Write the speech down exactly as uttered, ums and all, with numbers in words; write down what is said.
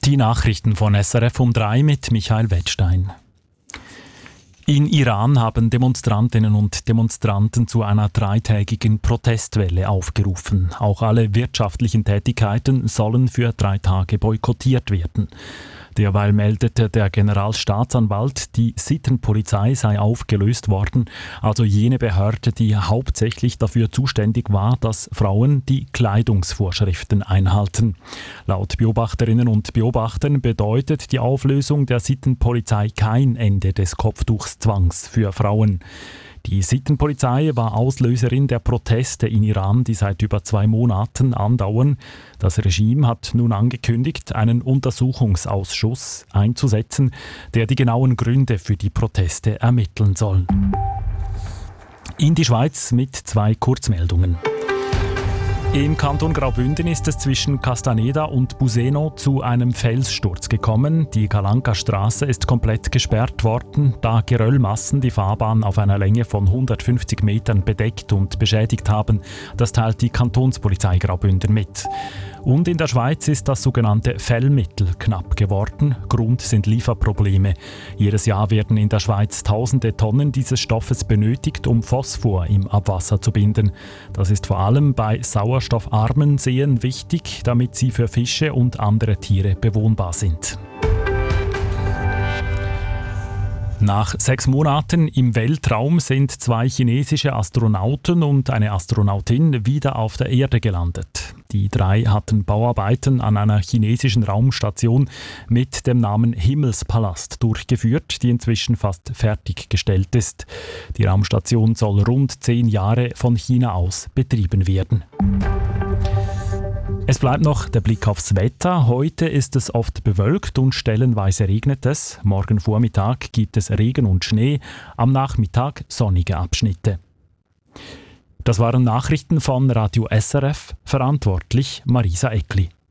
Die Nachrichten von S R F um drei mit Michael Wettstein. In Iran haben Demonstrantinnen und Demonstranten zu einer dreitägigen Protestwelle aufgerufen. Auch alle wirtschaftlichen Tätigkeiten sollen für drei Tage boykottiert werden. Derweil meldete der Generalstaatsanwalt, die Sittenpolizei sei aufgelöst worden, also jene Behörde, die hauptsächlich dafür zuständig war, dass Frauen die Kleidungsvorschriften einhalten. Laut Beobachterinnen und Beobachtern bedeutet die Auflösung der Sittenpolizei kein Ende des Kopftuchszwangs für Frauen. Die Sittenpolizei war Auslöserin der Proteste in Iran, die seit über zwei Monaten andauern. Das Regime hat nun angekündigt, einen Untersuchungsausschuss einzusetzen, der die genauen Gründe für die Proteste ermitteln soll. In die Schweiz mit zwei Kurzmeldungen. Im Kanton Graubünden ist es zwischen Castaneda und Buseno zu einem Felssturz gekommen. Die Kalanka-Straße ist komplett gesperrt worden, da Geröllmassen die Fahrbahn auf einer Länge von hundertfünfzig Metern bedeckt und beschädigt haben. Das teilt die Kantonspolizei Graubünden mit. Und in der Schweiz ist das sogenannte Fellmittel knapp geworden. Grund sind Lieferprobleme. Jedes Jahr werden in der Schweiz tausende Tonnen dieses Stoffes benötigt, um Phosphor im Abwasser zu binden. Das ist vor allem bei sauerstoffarmen Seen wichtig, damit sie für Fische und andere Tiere bewohnbar sind. Nach sechs Monaten im Weltraum sind zwei chinesische Astronauten und eine Astronautin wieder auf der Erde gelandet. Die drei hatten Bauarbeiten an einer chinesischen Raumstation mit dem Namen Himmelspalast durchgeführt, die inzwischen fast fertiggestellt ist. Die Raumstation soll rund zehn Jahre von China aus betrieben werden. Es bleibt noch der Blick aufs Wetter. Heute ist es oft bewölkt und stellenweise regnet es. Morgen Vormittag gibt es Regen und Schnee, am Nachmittag sonnige Abschnitte. Das waren Nachrichten von Radio S R F, verantwortlich Marisa Eckli.